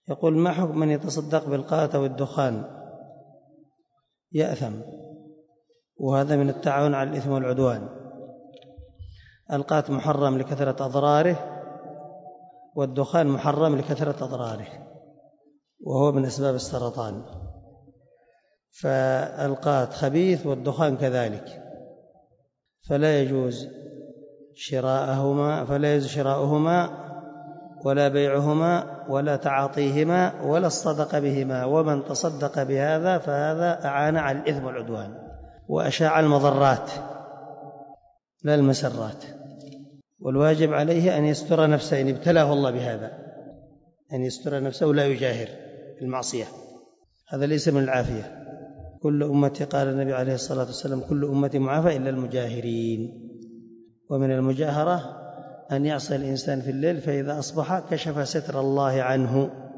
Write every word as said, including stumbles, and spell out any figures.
يقول: ما حكم من يتصدق بالقات أو الدخان؟ يأثم، وهذا من التعاون على الإثم والعدوان. القات محرم لكثرة أضراره، والدخان محرم لكثرة أضراره، وهو من أسباب السرطان. فالقات خبيث والدخان كذلك، فلا يجوز شراءهما فلا يجوز شراؤهما ولا بيعهما ولا تعاطيهما ولا الصدقة بهما. ومن تصدق بهذا فهذا أعان على الإثم والعدوان وأشاع المضرات لا المسرات. والواجب عليه أن يستر نفسه إن ابتلاه الله بهذا، أن يستر نفسه ولا يجاهر المعصية، هذا ليس من العافية. كل أمتي، قال النبي عليه الصلاة والسلام: كل أمتي معافى إلا المجاهرين. ومن المجاهرة أن يعصي الإنسان في الليل فإذا أصبح كشف ستر الله عنه.